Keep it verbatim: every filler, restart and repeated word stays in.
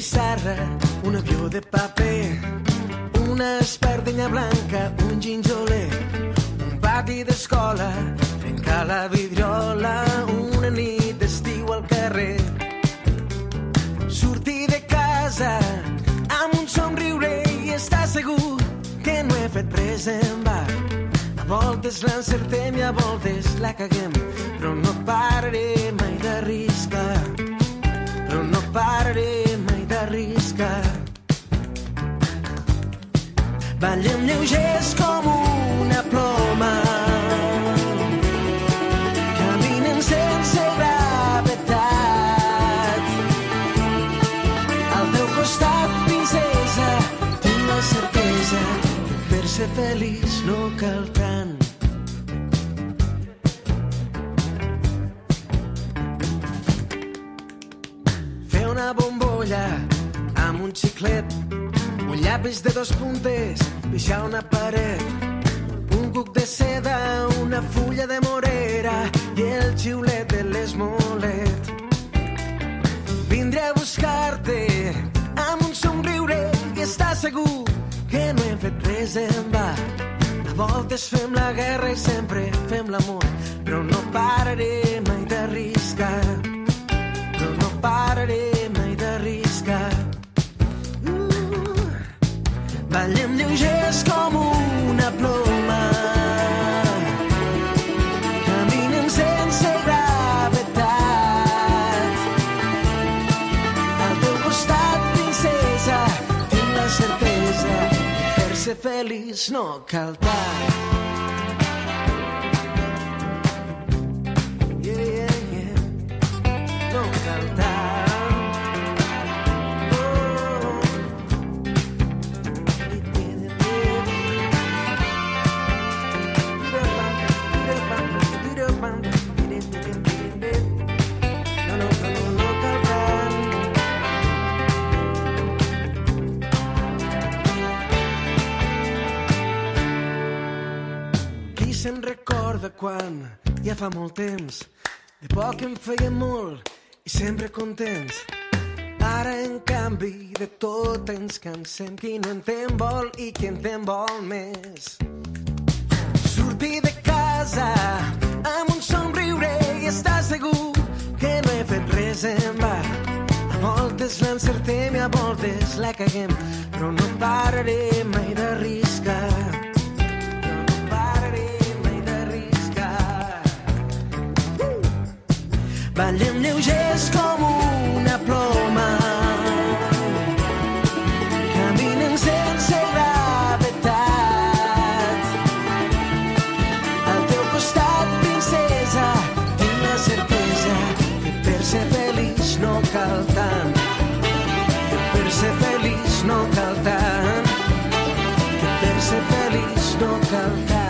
pissarra, un avió de paper, una espardenya blanca, un ginjoler, un pati d'escola, trencar la vidriola, una nit d'estiu al carrer. Sortir de casa amb un somriure i estar segur que no he fet res en va. A voltes l'encertem i a voltes la caguem, però no pararé mai d'arriscar, però no pararé mai d'arriscar. Ballem lleugers com una ploma, caminen sense gravetat. Al teu costat, princesa, tinc la certesa que per ser feliç no cal tant. Fer una bombolla amb un xiclet, un llapis de dos puntes, pixar una paret, un cuc de seda, una fulla de morera i el xiulet de l'esmolet. Vindré a buscar-te amb un somriure i estar segur que no hem fet res en va. A voltes fem la guerra i sempre fem l'amor, però no pararé mai d'arriscar, però no pararé mai d'arriscar. Ballem lleugers com una ploma, caminen sense gravetat. Al teu costat, princesa, tinc la certesa que per ser feliç no cal tant. Yeah, yeah, yeah. No cal tant. Se'n recorda quan ja fa molt temps, de poc en feien molt i sempre contents. Ara, en canvi, de tot ens cansem. Qui no en vol i qui en vol més. Sortir de casa amb un somriure i estar segur que no he fet res en va. A voltes l'encertem i a voltes la caguem, però no pararé mai d'arriscar. Ballem lleugers com una ploma, caminen sense gravetat. Al teu costat, princesa, tinc la certesa que per ser feliç no cal tant, que per ser feliç no cal tant, que per ser feliç no cal tant.